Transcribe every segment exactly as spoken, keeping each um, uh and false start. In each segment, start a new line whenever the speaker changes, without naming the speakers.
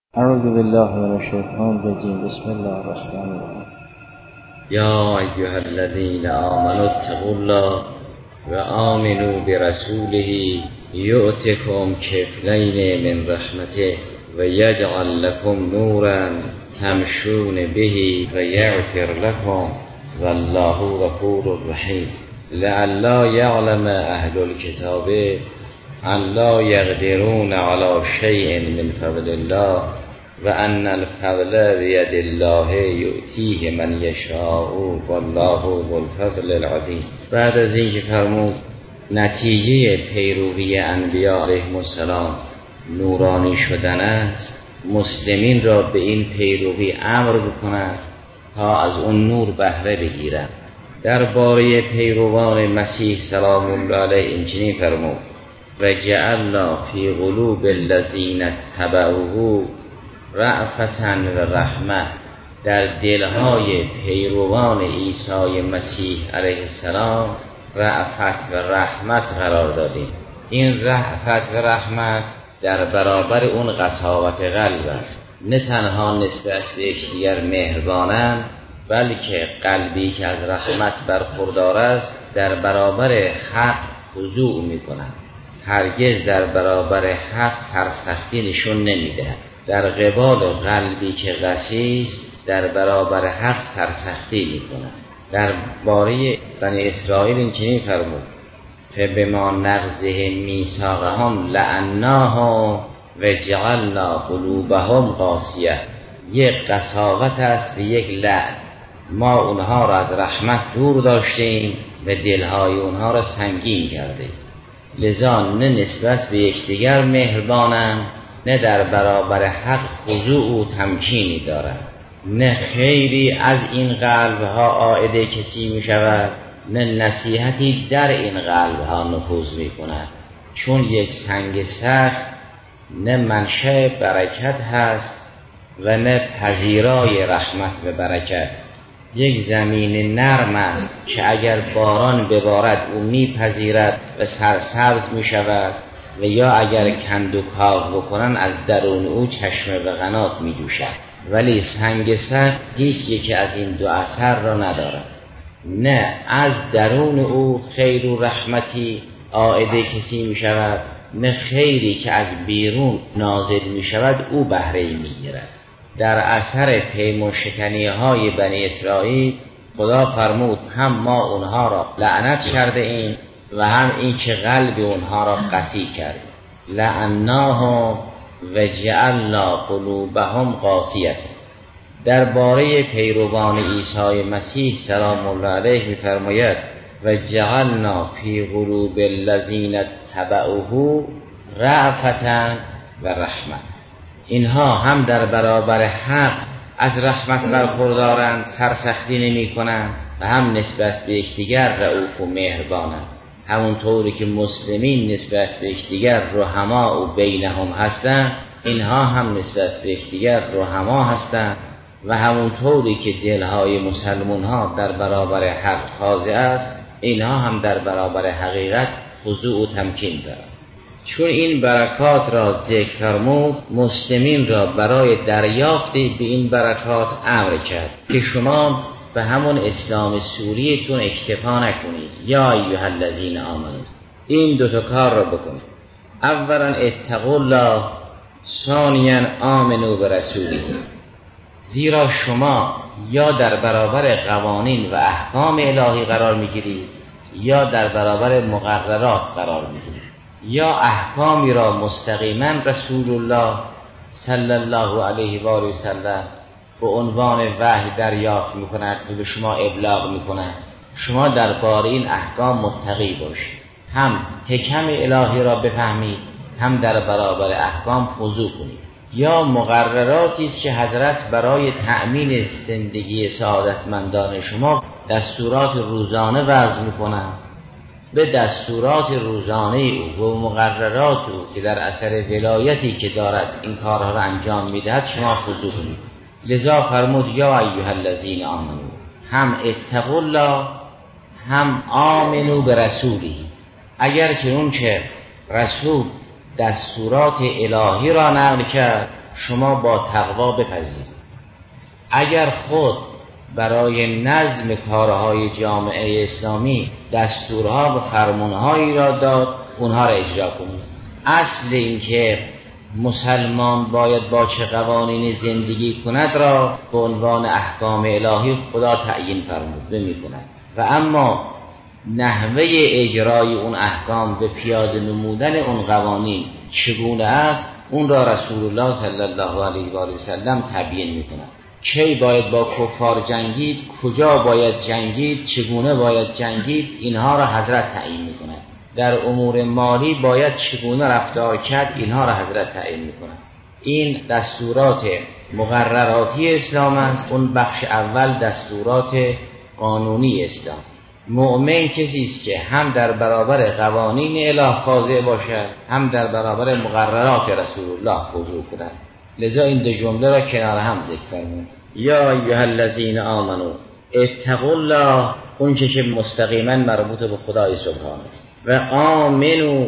اعوذ بالله من الشیطان الرجیم. بسم الله الرحمن الرحیم.
یا ایها الذین آمنوا اتقوا الله و آمنوا برسوله یؤتکم کفلین من رحمته و یجعل لکم نورا تمشون به و یغفر لکم والله غفور رحیم. لئلا یعلم اهل الکتاب ان لا یقدرون علی شیء من فضل الله و ان الفضل بید الله یؤتیه من یشاء والله ذو الفضل العظیم. بعد از اینکه فرمود نتیجه پیروی انبیاء علیهم السلام نورانی شدن است، مسلمین را به این پیروی امر بکنند تا از اون نور بهره بگیرند. درباره پیروان مسیح سلام الله علیه این چنین فرمود: و جعلنا فی قلوب الذین اتبعوه رأفة و رحمه. در دلهای پیروان عیسی مسیح علیه السلام رأفت و رحمت قرار دادیم. این رأفت و رحمت در برابر اون قساوت قلب است. نه تنها نسبت به یکدیگر مهربانند، بلکه قلبی که از رحمت برخوردار است در برابر حق خضوع می‌کند. هرگز در برابر حق سرسختی نشون نمی‌دهد. در قبال قلبی که قسی است در برابر حق سرسختی می‌کند. در باره بنی اسرائیل این چنین فرمود: فبما نقضهم میثاقهم لعناهم و جعلنا قلوبهم قاسیة. یک قساوت است و یک لعن. ما اونها را از رحمت دور داشتیم و دلهای اونها را سنگین کردیم. لذا نه نسبت به یکدیگر مهربانند، نه در برابر حق خضوع و تمکینی دارند. نه خیری از این قلبها عائد کسی می شود، نه نصیحتی در این قلبها نفوذ می کند. چون یک سنگ سخت نه منشأ برکت هست و نه پذیرای رحمت و برکت. یک زمین نرم است که اگر باران ببارد او میپذیرد و سرسبز می شود، و یا اگر کند و کاو بکنن از درون او چشمه و قنات می جوشد. ولی سنگ سخت هیچ یکی از این دو اثر را ندارد. نه از درون او خیر و رحمتی عائد کسی می شود، نه خیری که از بیرون نازل می شود او بهره می گیرد. در اثر پیمان شکنی های بنی اسرائیل خدا فرمود هم ما اونها را لعنت کرده ایم و هم این که قلب اونها را قسی کرد. لعناهم و جعلنا قلوبهم قاسیة. درباره پیروان عیسی مسیح سلام الله علیه می‌فرماید: و جعلنا فی قلوب الذین اتبعوه رأفة و رحمة. اینها هم در برابر حق از رحمت برخوردارند، سرسختی نمی کنند، و هم نسبت به یکدیگر رؤوف و مهربانند. همونطوری که مسلمین نسبت به یکدیگر رحما و بینهم هستند، اینها هم نسبت به یکدیگر رحما هستند، و همونطوری که دلهای مسلمان ها در برابر حق خاضع است، اینها هم در برابر حقیقت خضوع و تمکین دارند. چون این برکات را ذکر فرمود، مسلمین را برای دریافت به این برکات امر کرد که شما به همون اسلام سوریتون اکتفا نکنید. یا ایها الذین آمنوا، این دوتا کار را بکنید. اولا اتقوا الله، ثانیا آمنوا برسوله. زیرا شما یا در برابر قوانین و احکام الهی قرار میگیرید، یا در برابر مقررات قرار میگیرید. یا احکامی را مستقیما رسول الله صلی الله علیه و آله و سلم به عنوان وحی دریافت میکند و به شما ابلاغ میکند. شما درباره این احکام متقی باشید، هم حکم الهی را بفهمید، هم در برابر احکام خضوع کنید. یا مقرراتی است که حضرت برای تأمین زندگی سعادتمندان شما دستورات روزانه وضع میکنند. به دستورات روزانه او و مقررات او که در اثر ولایتی که دارد این کارها را انجام میدهد شما خضوع کنید. لذا فرمود: یا ایها الذین آمنوا، هم اتقوا الله هم آمنوا برسوله. اگر که اون که رسول دستورات الهی را نقل کرد، شما با تقوا بپذیرید. اگر خود برای نظم کارهای جامعه اسلامی دستورها و فرمانهایی را داد، اونها را اجرا کنید. اصل این که مسلمان باید با چه قوانینی زندگی کند را به عنوان احکام الهی خدا تعیین فرموده می کند و اما نحوه اجرای اون احکام به پیاده نمودن اون قوانین چگونه است، اون را رسول الله صلی الله علیه و آله و سلم تبیین می کند. کی باید با کفار جنگید، کجا باید جنگید، چگونه باید جنگید، اینها را حضرت تعیین می کند. در امور مالی باید چگونه رفتار کرد، اینها را حضرت تعیین می کند. این دستورات مقرراتی اسلام است. اون بخش اول دستورات قانونی اسلام. مؤمن کسی است که هم در برابر قوانین الهی خاضع باشد، هم در برابر مقررات رسول الله خضوع کند. لذا این دو جمله را کنار هم ذکر فرمود. یا ایها الذین آمنو اتقوا الله، اون چه که مستقیما مربوط به خدای سبحان است، و آمنو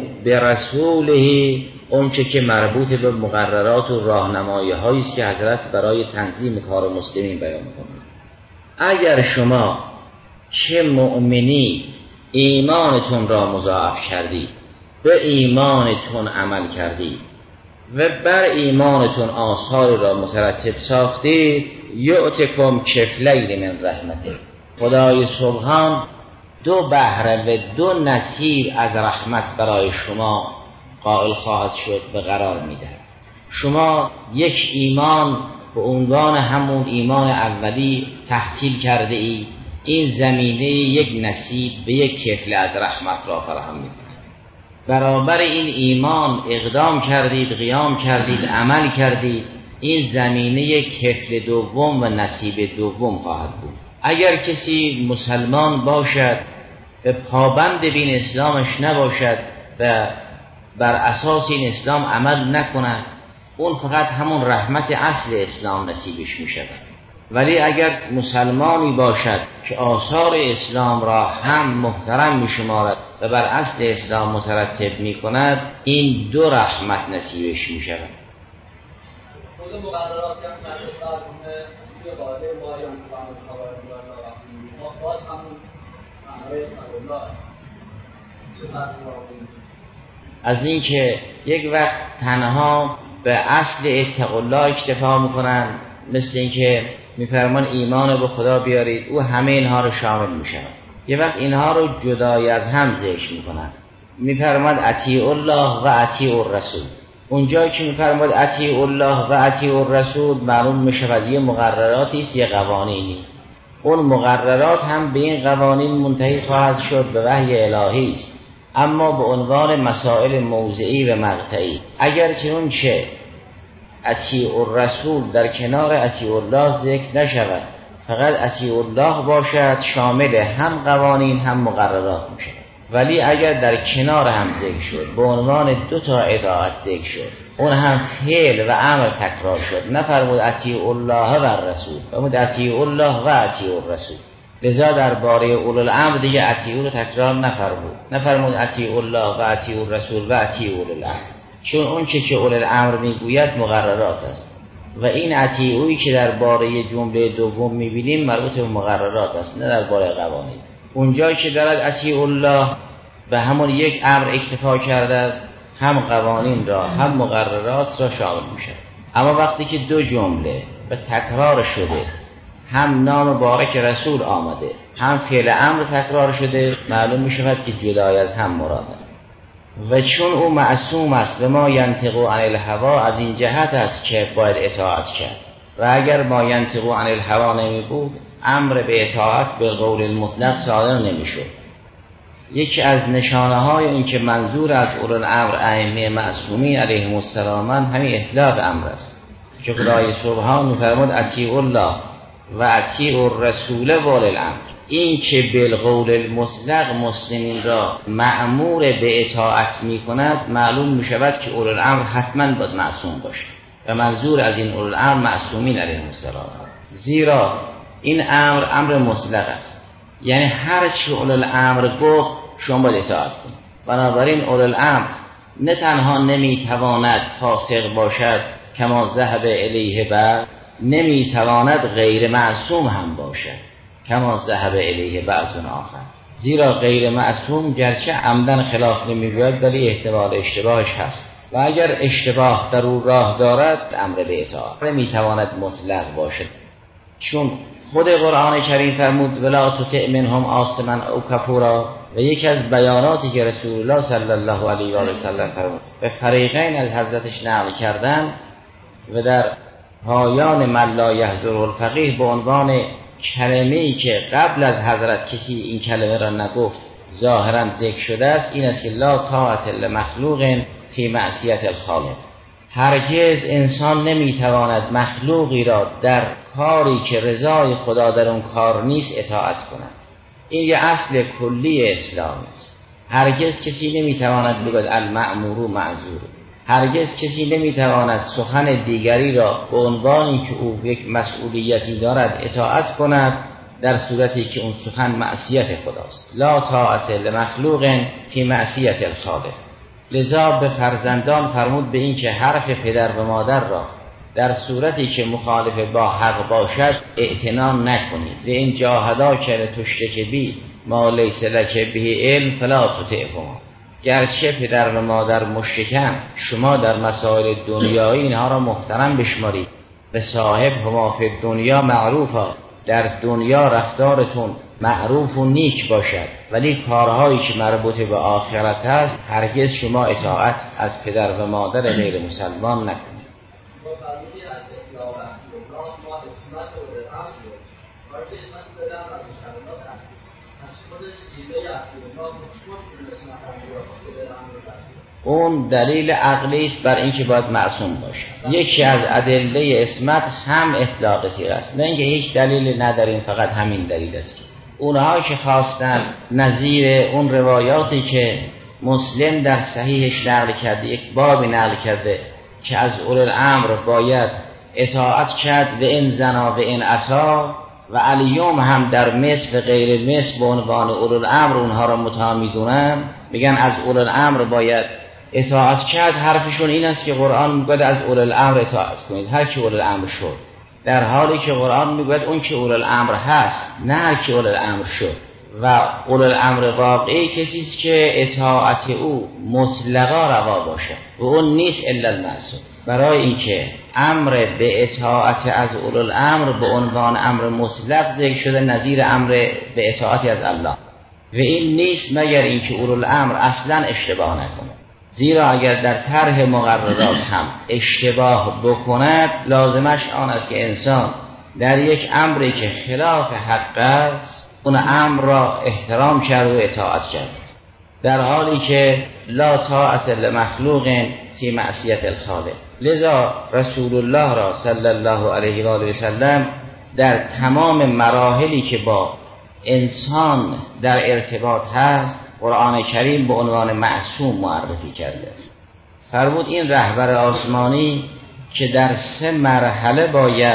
برسوله، اون چه که مربوط به مقررات و راهنمایی هایی است که حضرت برای تنظیم کار مسلمین بیان می‌کند. اگر شما چه مؤمنی ایمانتون را مضاعف کردید، به ایمانتون عمل کردید و بر ایمانتون آثار را مترتب ساختید، یؤتکم کفلین من رحمته، خدای سبحان دو بهره و دو نصیب از رحمت برای شما قائل خواهد شد و قرار میده. شما یک ایمان به عنوان همون ایمان اولی تحصیل کرده ای، این زمینه یک نصیب به یک کفل از رحمت را فراهم میکنه. برابر این ایمان اقدام کردید، قیام کردید، عمل کردید، این زمینه کفل دوم و نصیب دوم خواهد بود. اگر کسی مسلمان باشد و پابند بین اسلامش نباشد و بر اساس این اسلام عمل نکند، اون فقط همون رحمت اصل اسلام نصیبش می شود. ولی اگر مسلمانی باشد که آثار اسلام را هم محترم می شمارد و بر اصل اسلام مترتب می کند، این دو رحمت نصیبش می شود.
خود مقرراتی هم که فرمونه توی قاعده مایان فرمون خبر می‌دارن باز همون معنای الله چه فرقی؟
از این که یک وقت تنها به اصل اتقوا الله اکتفا میکنن، مثل این که میفرمان ایمان به خدا بیارید، او همه اینها رو شامل میشن. یه وقت اینها رو جدای از هم ذکر میکنن، میفرماد اطیعوا الله و اطیعوا الرسول. اونجایی که میفرماد اطیعوا الله و اطیعوا الرسول، معلوم میشود یه مقرراتی است، یه قوانینی. اون مقررات هم به این قوانین منتهی خواهد شد، به وحی الهی است، اما به عنوان مسائل موضعی و مقطعی. اگر چنون چه اطیعوا الرسول در کنار اطیعوا الله ذکر نشود، فقط اطیعوا الله باشد، شامل هم قوانین هم مقررات میشه. ولی اگر در کنار هم ذکر شد، به عنوان دو تا اطاعت ذکر شد، اون هم فعل و امر تکرار شد، نفرمود اطیعوا الله و الرسول، فرمود اطیعوا الله و اطیعوا الرسول. لذا درباره اولو الامر دیگه اطیعوا رو تکرار نفرمود، نفرمود اطیعوا الله و اطیعوا الرسول و اطیعوا اولو الامر، چون اون چه که اولو الامر میگوید مقررات است و این اطیعویی که درباره جمله دوم میبینیم مربوط به مقررات است، نه درباره قوانین. اونجایی که دارد اطیعوا الله به همون یک امر اکتفا کرده است، هم قوانین را هم مقررات را شامل میشه. اما وقتی که دو جمله به تکرار شده، هم نام بارک رسول آمده، هم فعل امر تکرار شده، معلوم می شود که جدای از هم مراده. و چون او معصوم است به ما ینطق عن الهوا، از این جهت است که باید اطاعت کرد. و اگر ما ینطق عن الهوا نمی بود، امر به اطاعت به قول المطلق صادر نمی شد. یکی از نشانه های این که منظور از اولو الامر ائمه معصومین علیهم السلام همین اطلاق امر است که خدای سبحان می‌فرماد اطیعوا الله و اطیعوا الرسول و اولی الامر. این که بالقول المطلق مسلمین را مأمور به اطاعت می‌کند، معلوم می‌شود که اولی الامر حتماً باید معصوم باشه و منظور از این اولی الامر معصومین علیهم السلام، زیرا این امر امر مطلق است، یعنی هر چی اولی الامر گفت شما باید اطاعت کنید. بنابراین اولی الامر نه تنها نمیتواند فاسق باشد، کما ذهب الیه بعض، نمیتواند غیر معصوم هم باشد کما ذهب الیه بعض آخر. زیرا غیر معصوم گرچه عمدن خلاف نمیگوید ولی احتمال اشتباهش هست و اگر اشتباه در او راه دارد امر به اطاعت نمیتواند مطلق باشد، چون خود قرآن کریم فرمود ولا تطع منهم آثما او کفورا، و یکی از بیاناتی که رسول الله صلی الله علیه و آله و سلم فرمود به فریقین از حضرتش نقل کردن و در پایان من لا یحضره الفقیه به عنوان کلمه‌ای که قبل از حضرت کسی این کلمه را نگفت ظاهرا ذکر شده است، این است که لا طاعت لمخلوق فی معصیت الخالق. هرگز انسان نمیتواند مخلوقی را در کاری که رضای خدا در اون کار نیست اطاعت کند. این یه اصل کلی اسلام است. هرگز کسی نمیتواند بگوید المأمور معذور. هرگز کسی نمیتواند سخن دیگری را به عنوان اینکه او یک مسئولیتی دارد اطاعت کند در صورتی که اون سخن معصیت خداست. لا طاعت لمخلوق فی معصیت الخالق. لذا به فرزندان فرمود به این که حرف پدر و مادر را در صورتی که مخالف با حق باشد اعتنا نکنید. و این جاهدا که تشتک بی ما لیس لک به علم فلا تطعهما. گرچه پدر و مادر مشرکن، شما در مسائل دنیایی اینها را محترم بشمارید. به صاحب هما فی دنیا معروفا، در دنیا رفتارتون معروف و نیک باشد، ولی کارهایی که مربوط به آخرت است هرگز شما اطاعت از پدر و مادر غیر مسلمان نکنید. اون دلیل عقلی است بر اینکه باید معصوم باشه. یکی از ادله عصمت هم اطلاق صیغه است، نه اینکه هیچ دلیل نداریم فقط همین دلیل است. اونها که خواستن نظیر اون روایاتی که مسلم در صحیحش نقل کرده، یک بابی نقل کرده که از اولوالامر باید اطاعت کرد و این زنا و این عصا، و علیوم هم در مصر و غیر مصر به عنوان اولوالامر اونها را متهم میدونن، میگن از اولوالامر باید اطاعت کرد. حرفشون این است که قرآن میگه از اولوالامر اطاعت کنید، هر کی اولوالامر شد، در حالی که قرآن میگه اون که اولوالامر هست، نه هر کی اولوالامر شد. و اولوالامر واقعی کسی است که اطاعت او مطلقا روا باشه و اون نیست الا المعصوم. برای اینکه امر به اطاعت از اولوالامر به عنوان امر مطلق ذکر شده نظیر امر به اطاعتی از الله، و این نیست مگر اینکه اولوالامر اصلا اشتباه نکنه. زیرا اگر در طرح مقررات هم اشتباه بکند لازمش آن است که انسان در یک امری که خلاف حق است اون امر را احترام کرد و اطاعت کرد، در حالی که لا طاعت لمخلوق فی معصیت الخالق. لذا رسول الله را صلی الله علیه و آله و سلم در تمام مراحلی که با انسان در ارتباط هست قرآن کریم به عنوان معصوم معرفی کرده است. فرمود این رهبر آسمانی که در سه مرحله باید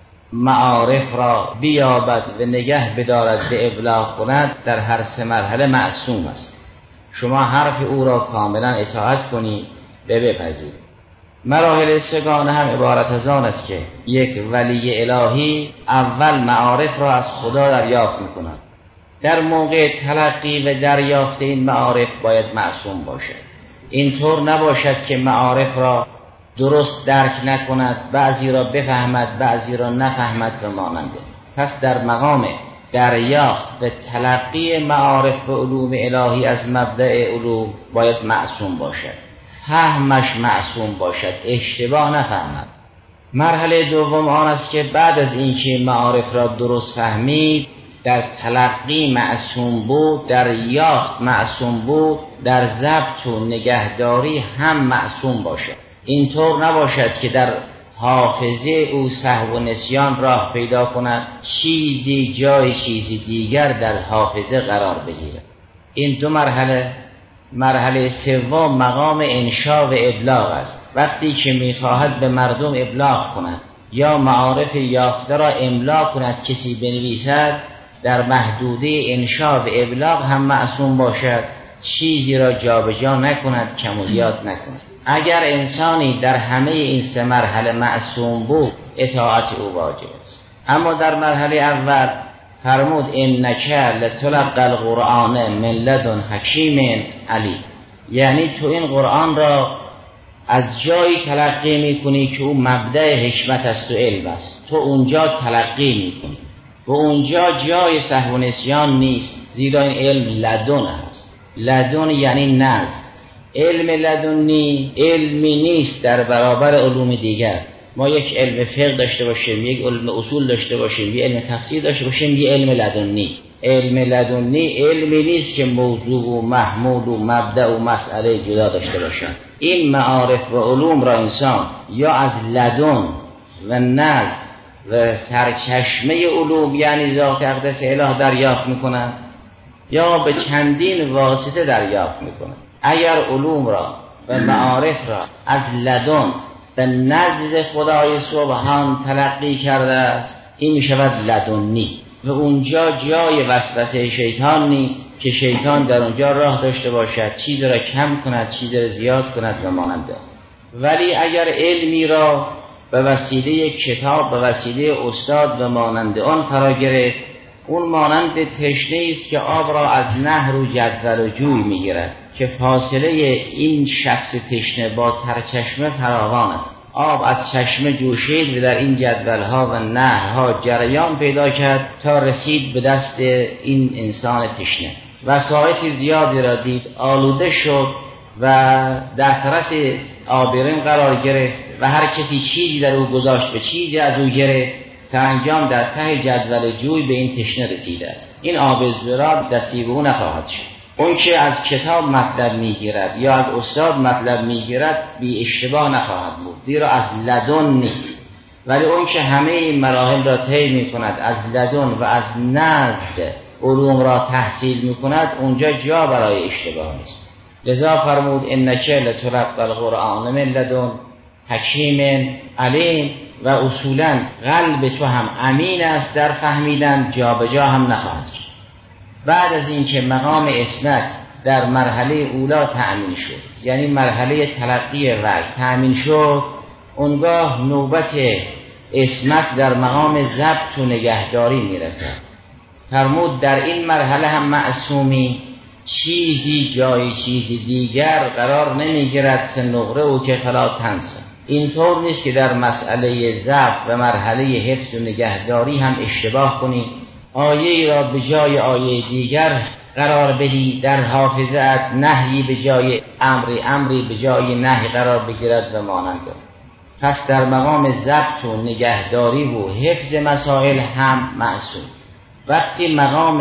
معارف را بیابد و نگه بدارد به ابلاغ کند، در هر سه مرحله معصوم است. شما حرف او را کاملا اطاعت کنید و بپذیرید. مراحل سگانه هم عبارت از آن است که یک ولی الهی اول معارف را از خدا دریافت می‌کند. در موقع تلقی و دریافت این معارف باید معصوم باشد. اینطور نباشد که معارف را درست درک نکند، بعضی را بفهمد بعضی را نفهمد و ماننده. پس در مقام دریافت و تلقی معارف و علوم الهی از مبدأ علوم باید معصوم باشد، فهمش معصوم باشد، اشتباه نفهمد. مرحله دوم آن است که بعد از اینکه معارف را درست فهمید، در تلقی معصوم بود، در یافت معصوم بود، در ضبط و نگهداری هم معصوم باشد. اینطور نباشد که در حافظه او سهو و نسیان راه پیدا کند، چیزی جای چیزی دیگر در حافظه قرار بگیرد. این دو مرحله. مرحله سوم مقام انشا و ابلاغ است. وقتی که میخواهد به مردم ابلاغ کند یا معارف یافته را املا کند کسی بنویسد، در محدوده انشا و ابلاغ هم معصوم باشد، چیزی را جابجا نکند، کم و زیاد نکند. اگر انسانی در همه این سه مرحله معصوم بود اطاعت او واجب است. اما در مرحله اول فرمود انک لتلقی القرآن من لدن حکیم علیم، یعنی تو این قرآن را از جایی تلقی میکنی که او مبدأ حکمت است و علم است. تو اونجا تلقی میکنی و اونجا جای سهو و نسیان نیست، زیرا این علم لدن هست. لدن یعنی نزد. علم لدنی علمی نیست در برابر علوم دیگر. ما یک علم فقه داشته باشیم، یک علم اصول داشته باشیم، یک علم تفسیر داشته باشیم، یک علم لدنی. علم لدنی علمی نیست که موضوع و محمول و مبدأ و مسئله جدا داشته باشند. این معارف و علوم را انسان یا از لدن و نزد و سرچشمه علوم یعنی ذات اقدس اله دریافت میکنند یا به چندین واسطه دریافت میکنند. اگر علوم را و معارف را از لدن به نزد خدای سبحان تلقی کرده است، این می شود لدنی و اونجا جای وسوسه شیطان نیست که شیطان در اونجا راه داشته باشد چیز را کم کند، چیز را زیاد کند و مانند. ولی اگر علمی را به وسیله کتاب، به وسیله استاد و مانند آن فرا گرفت، اون مانند تشنه است که آب را از نهر و جدول و جوی میگیرد که فاصله این شخص تشنه با سرچشمه فراوان است. آب از چشمه جوشید و در این جدولها و نهرها جریان پیدا کرد تا رسید به دست این انسان تشنه. وسایط زیادی را دید، آلوده شد و دسترس عابرین قرار گرفت و هر کسی چیزی در او گذاشت، به چیزی از او گرفت. سرانجام در ته جدول جوی به این تشنه رسیده است. این آب زراب دستی به او نخواهد شد. اون که از کتاب مطلب میگیرد یا از استاد مطلب میگیرد بی اشتباه نخواهد بود، زیرا از لدن نیست. ولی اون که همه این مراحل را طی میکند، از لدن و از نزد علوم را تحصیل میکند، اونجا جا برای اشتباه نیست. لذا فرمود انک لتلقی القرآن من لدن حکیم علیم و اصولا قلب تو هم امین است در فهمیدن، جا به جا هم نخواهد شد. بعد از این که مقام عصمت در مرحله اولا تأمین شد، یعنی مرحله تلقی وحی تأمین شد، اونگاه نوبت عصمت در مقام ضبط و نگهداری میرسد. فرمود در این مرحله هم معصومی چیزی جای چیزی دیگر قرار نمیگیرد، سنقره و که فلا تنسا. اینطور نیست که در مسئله ضبط و مرحله حفظ و نگهداری هم اشتباه کنی، آیه را به جای آیه دیگر قرار بدی، در حافظت نهی به جای امری، امری به جای نهی قرار بگیرد و مانند. پس در مقام ضبط و نگهداری و حفظ مسائل هم معصوم. وقتی مقام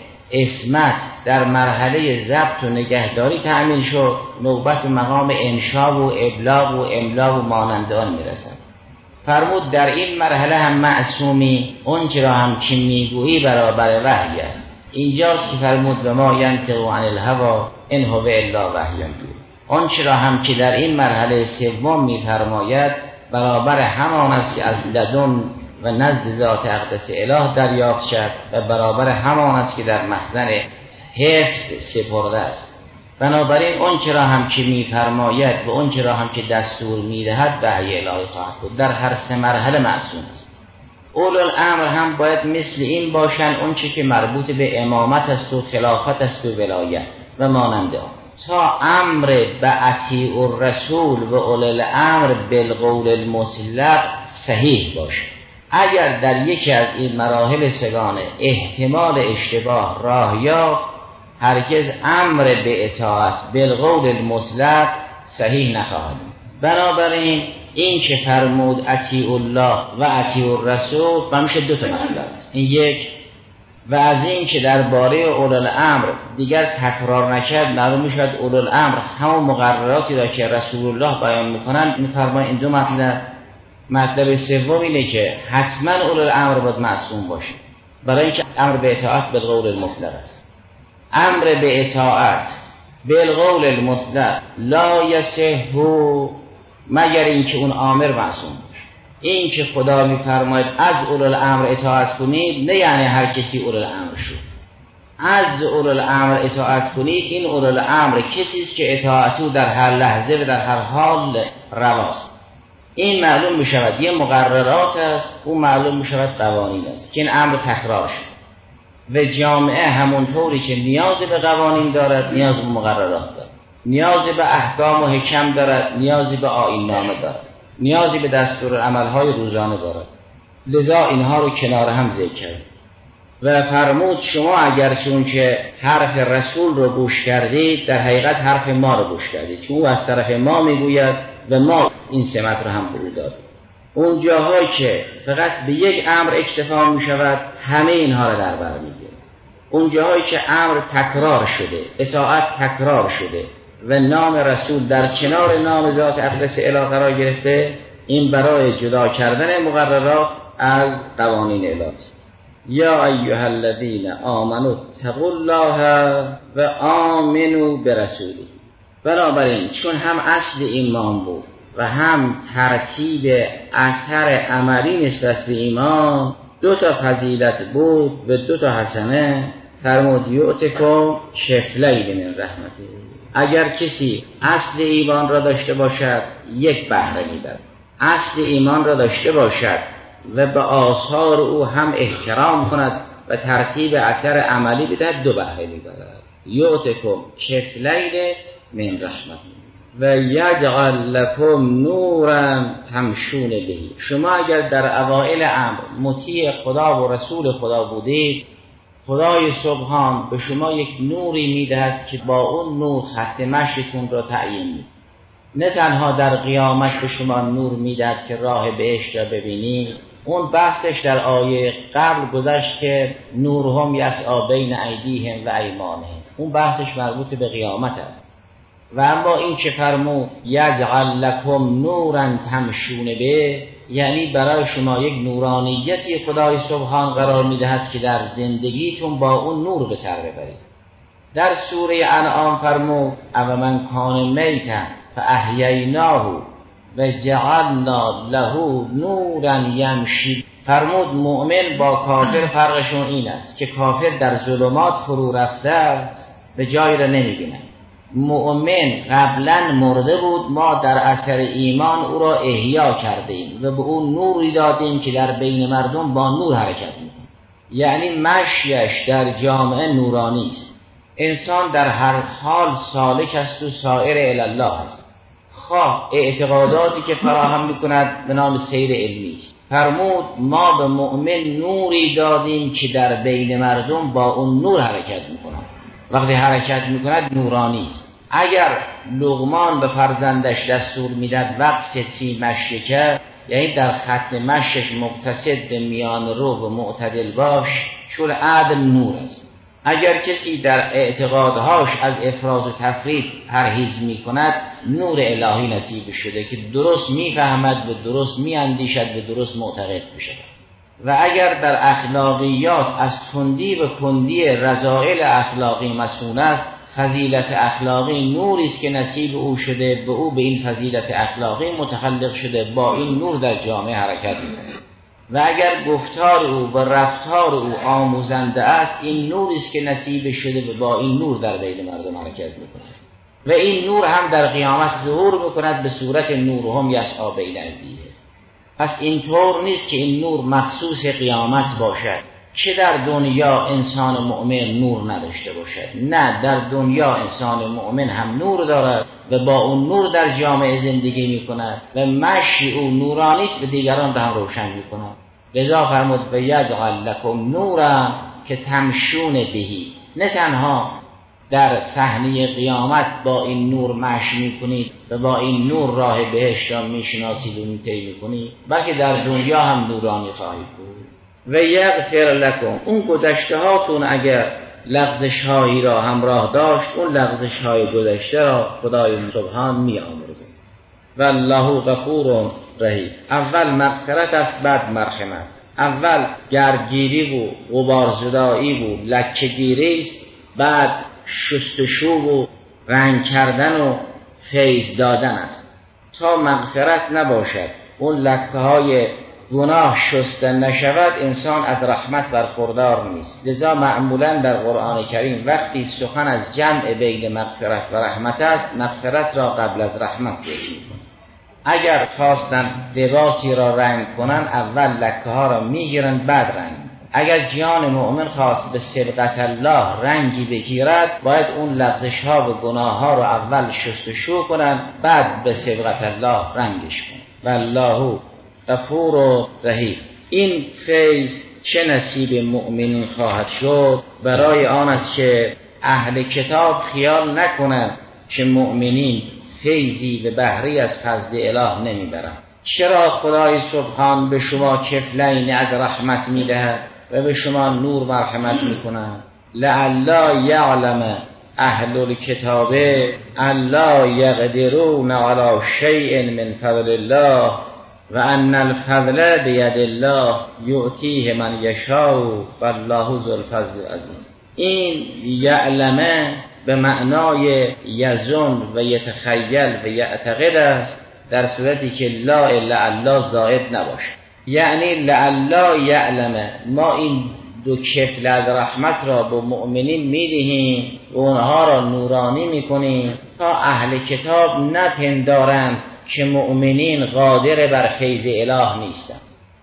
عصمت در مرحله ضبط و نگهداری تأمین شد، نوبت و مقام انشا و ابلاغ و املا و مانند آن میرسد. فرمود در این مرحله هم معصومی، اون چرا هم که میگویی برابر وحی است. اینجاست که فرمود به ما ینطق عن الهوی ان هو الا وحی یوحی. اون چرا هم که در این مرحله سوم میفرماید برابر همان است که از لدن و نزد ذات اقدس اله دریافت شد و برابر همان است که در مخزن حفظ سپرده است. بنابراین اون چرا هم که میفرماید و اون چرا هم که دستور میدهد وحی الهی خواهد بود. در هر سه مرحله معصوم است. اولو الامر هم باید مثل این باشن، اون چه که مربوط به امامت است و خلافت است و ولایت و مانند آن، تا امر به اطیع الرسول و اولو الامر بالقول المسلق صحیح باشه. اگر در یکی از این مراحل سگانه احتمال اشتباه راه یافت، هرگز امر به اطاعت بالقول المسلق صحیح نخواهد. بنابراین این که فرمود اطیع الله و اطیع الرسول بمیشه دو تا مطلب است. این یک، و از این که درباره اولو الامر دیگر تکرار نکرد، معلوم میشد اولو الامر همون مقرراتی را که رسول الله بیان میکنند میفرمایند. این دو مطلب. مطلب سوم اینه که حتما اولو الامر باید معصوم باشه، برای اینکه امر به اطاعت بالقول المطلق است. امر به اطاعت بالقول المطلق لا یصح مگر اینکه اون امر معصوم باشه. این که خدا میفرماید از اولو الامر اطاعت کنید، نه یعنی هر کسی اولو الامر شد.
از اولوالامر اطاعت کنید، این اولوالامر کسی است که اطاعت او در هر لحظه و در هر حال رواست. این معلوم می شود یه مقررات است، اون معلوم می شود قوانین است که این امر تکرار شد و جامعه همونطوری که نیاز به قوانین دارد نیاز به مقررات دارد، نیاز به احکام و حکم دارد، نیازی به آیین نامه دارد، نیازی به دستور عملهای روزانه دارد. لذا اینها رو کنار هم ذکر کرد و فرمود شما اگر چون که حرف رسول رو گوش کردید در حقیقت حرف ما رو گوش کردید، چون او از طرف ما میگوید و ما این سمت رو هم به او دادیم. اون جاهایی که فقط به یک امر اکتفا می شود همه اینها رو در بر میگیره. اون جاهایی که امر تکرار شده، اطاعت تکرار شده و نام رسول در کنار نام ذات اقدس اله قرار گرفته، این برای جدا کردن مقررات از قوانین اله است. یا ایها الذین آمنوا اتقوا الله و آمنوا برسوله. بنابراین چون هم اصل ایمان بود و هم ترتیب اثر عملی نسبت به ایمان، دو تا فضیلت بود و دو تا حسنه، فرمود یؤتکم کفلین من رحمته. اگر کسی اصل ایمان را داشته باشد یک بهره میبرد، اصل ایمان را داشته باشد و به آثار او هم احترام کند و ترتیب اثر عملی بدهد، دو بهره میبرد. یؤتکم کفلین من رحمته و یجعل لکم نورا تمشون به. شما اگر در اوائل امر مطیع خدا و رسول خدا بودید، خدای سبحان به شما یک نوری میدهد که با اون نور خط مشیتون را تعیین می‌کند. نه تنها در قیامت به شما نور میدهد که راه بهشت را ببینید، اون بحثش در آیه قبل گذشت که نورهم یسعی بین ایدیهم و ایمانهم، اون بحثش مربوط به قیامت است. و اما این که فرمود یجعل لکم نورا تمشون به، یعنی برای شما یک نورانیتی خدای سبحان قرار میدهد که در زندگیتون با اون نور به سر ببرید. در سوره انعام فرمود او من کان میتا فاحییناه و جعلنا له نورا یمشی. فرمود مؤمن با کافر فرقشون این است که کافر در ظلمات فرو رفته است به جایی را نمیبینه. مؤمن قبلا مرده بود، ما در اثر ایمان او را احیا کردیم و به او نوری دادیم که در بین مردم با نور حرکت میکنه. یعنی مشیش در جامعه نورانی است. انسان در هر حال سالک است و سائر الی الله است، خواه اعتقاداتی که فراهم میکند به نام سیر علمی است. فرمود ما به مؤمن نوری دادیم که در بین مردم با اون نور حرکت میکنه. وقتی حرکت میکند نورانی است. اگر لقمان به فرزندش دستور میداد وقصد فی مشیک، یعنی در خط مشیش مقتصد میان رو و معتدل باش، چون عدل نور است. اگر کسی در اعتقادهاش از افراط و تفرید پرهیز میکند، نور الهی نصیب شده که درست میفهمد و درست میاندیشد و درست معتقد میشود. و اگر در اخلاقیات از تندی و کندی رذائل اخلاقی مسئول است، فضیلت اخلاقی نوری است که نصیب او شده، به او به این فضیلت اخلاقی متخلق شده، با این نور در جامعه حرکت می‌کند. و اگر گفتار او و رفتار او آموزنده است، این نوری است که نصیب شده و با این نور در بین مردم حرکت می‌کند. و این نور هم در قیامت ظهور می‌کند به صورت نورهم یسعی بین ایدیهم. پس اینطور نیست که این نور مخصوص قیامت باشد که در دنیا انسان مؤمن نور نداشته باشد. نه، در دنیا انسان مؤمن هم نور دارد و با اون نور در جامعه زندگی می کند و مشی او نورانی است به دیگران را هم روشن می کند. لذا فرمود و یجعل لکم نورا که تمشون بهی. نه تنها در صحنه قیامت با این نور مشی میکنید و با این نور راه بهشت را میشناسید و طی میکنید، بلکه در دنیا هم نورانی خواهید بود. و یغفر لکم، اون گذشته هاتون اگر لغزش هایی را همراه داشت، اون لغزش های گذشته را خدای سبحان می آمرزه. والله غفور رحیم. اول مغفرت است، بعد مرحمت. اول گردگیری و غبارزدایی و لکه‌گیری است، بعد شستشو و رنگ کردن و فیض دادن است. تا مغفرت نباشد، اون لکه های گناه شسته نشود انسان از رحمت برخوردار نیست. لذا معمولا در قرآن کریم وقتی سخن از جمع بین مغفرت و رحمت است، مغفرت را قبل از رحمت ذکر می‌کنه. اگر خواستن لباسی را رنگ کنن اول لکه ها را میگیرن بعد رنگ. اگر جان مؤمن خواست به سبقت الله رنگی بگیرد باید اون لغزش ها و گناه ها را اول شستشو کنن بعد به سبقت الله رنگش کنن. والله غفور و رحیم. این فیض چه نصیب مؤمنین خواهد شد؟ برای آن است که اهل کتاب خیال نکنند که مؤمنین فیضی به بهری از فضل اله نمیبرند. چرا خدای سبحان به شما کفلین از رحمت میدهد و به شما نور مرحمت میکند؟ لعلا یعلم اهل الکتاب الا یقدرون علی شیء من فضل الله و ان الفضل بید الله یؤتیه من یشاء والله ذو الفضل العظیم. این یعلمه به معنای یظن و یتخیل و یعتقد است، در صورتی که لا الا الله زائد نباشه. یعنی لعلا یعلمه، ما این دو کفل از رحمت را به مؤمنین میدهیم و اونها را نورانی میکنیم تا اهل کتاب نپندارند که مؤمنین قادر بر فیض اله نیستند.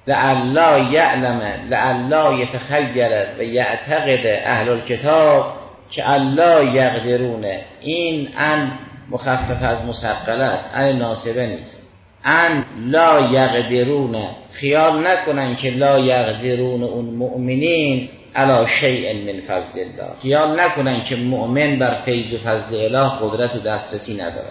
لعلا یعلمه، لعلا یتخیل و یعتقد اهل الکتاب که الله یقدرونه. این ان مخفف از مثقل است، ان ناصبه نیست. ان لا یقدرونه، خیال نکنن که لا یقدرون اون مؤمنین علی شیء من فضل الله، خیال نکنن که مؤمن بر فیض و فضل اله قدرت و دسترسی نداره.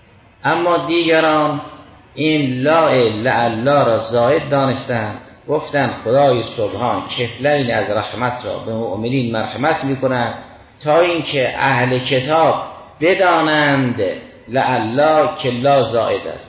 اما دیگران این لا لعلا را زائد دانستند، گفتن خدای سبحان کفلین از رحمت را به مؤمنین مرحمت میکنند تا اینکه اهل کتاب بدانند لعلا که لا زائد است.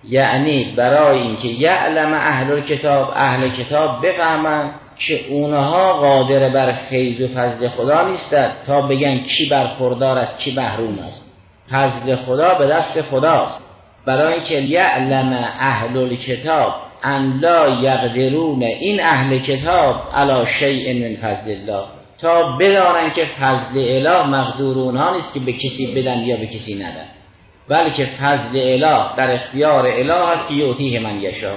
یعنی برای اینکه یعلم اهل الکتاب، اهل کتاب بفهمند که اونها قادر بر فیض و فضل خدا نیستند تا بگن کی برخوردار است کی محروم است. فضل خدا به دست خداست. برای اینکه یعلم اهل الکتاب ان لا یقدرون، این اهل کتاب علی شیء من فضل الله، تا بدانن که فضل اله مقدور اونها نیست که به کسی بدن یا به کسی ندن، بلکه فضل اله در اختیار اله است که یؤتیه من یشاء.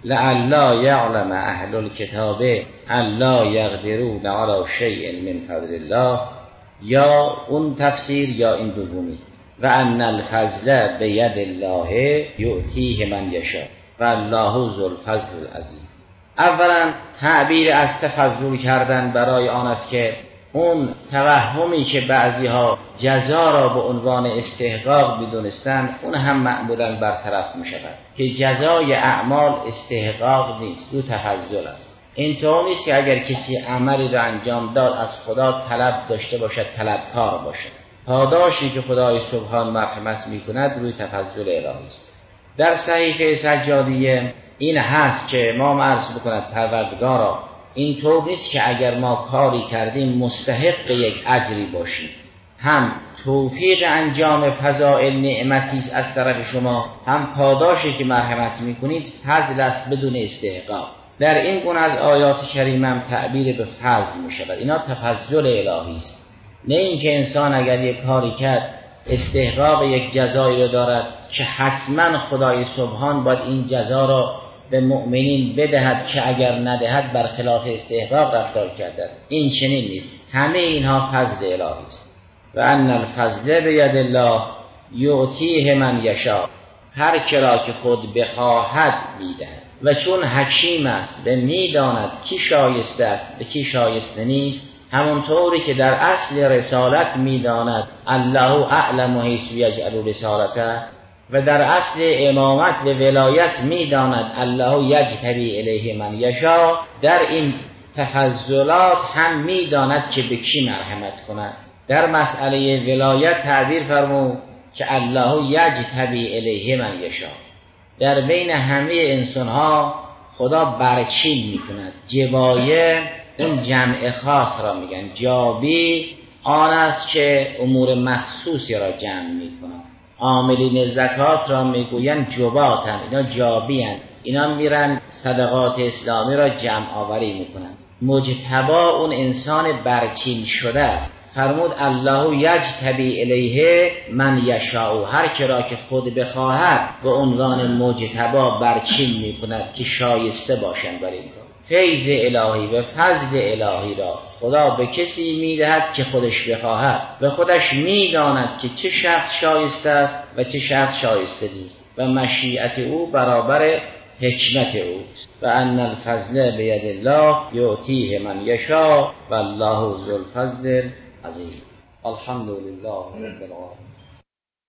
لعلا یعلم اهل الکتاب الا یقدرون علی شیء من فضل الله، یا اون تفسیر یا این دومی و ان الفضل بید الله یؤتیه من یشاء والله ذو الفضل العظیم. اولا تعبیر از تفضل کردن برای آن است که اون توهمی که بعضی ها جزا را به عنوان استحقاق بدونستن اون هم معمولا برطرف می شود که جزای اعمال استحقاق نیست، او تفضل است. اینطور نیست که اگر کسی عملی را انجام داد از خدا طلب داشته باشد، طلبکار باشد. پاداشی که خدای سبحان مرحمت می کند روی تفضل الهی است. در صحیفه سجادیه این هست که امام عرض بکند پروردگارا این طور نیست که اگر ما کاری کردیم مستحق یک اجری باشیم، هم توفیق انجام فضائل نعمتی است از طرف شما، هم پاداشی که مرحمت میکنید فضل است بدون استحقاق. در این گونه از آیات کریمه هم تعبیر به فضل میشود. اینا تفضل الهی است، نه اینکه انسان اگر یک کاری کرد استحقاق یک جزایی رو دارد که حتما خدای سبحان باید این جزا را به مؤمنین بدهد که اگر ندهد برخلاف استحقاق رفتار کرده است. این چنین نیست، همه اینها فضل الهی است. و ان الفضل بید الله یؤتیه من یشاء، هر کرا که خود بخواهد میدهد. و چون حکیم است به میداند کی شایسته است به کی شایسته نیست، همونطوری که در اصل رسالت میداند الله اعلم حیث یجعل رسالته، و در اصل امامت و ولایت میداند الله یجتبی الیه من یشاء، در این تفضلات هم میداند که به کی مرحمت کند. در مسئله ولایت تعبیر فرمود که الله یجتبی الیه من یشاء، در بین همه انسانها خدا برچین میکند. جبایه اون جمع خاص را میگن، جابی آن است که امور مخصوصی را جمع میکنند. عاملین زکات را میگویند جباتن، اینا جابیان، اینا میرن صدقات اسلامی را جمع آوری میکنن. مجتبا اون انسان برچین شده است. فرمود الله یجتبی الیه من یشاء، هر که را که خود بخواهد به عنوان مجتبا برچین میکند که شایسته باشند برای این کار. فیض الهی و فضل الهی را خدا به کسی میدهد که خودش بخواهد و خودش میداند که چه شخص شایسته است و چه شخص شایسته نیست و مشیت او برابر حکمت اوست. و ان الفضل بید الله یعطیه من یشاء والله ذو الفضل العظیم. الحمد لله رب العالمین.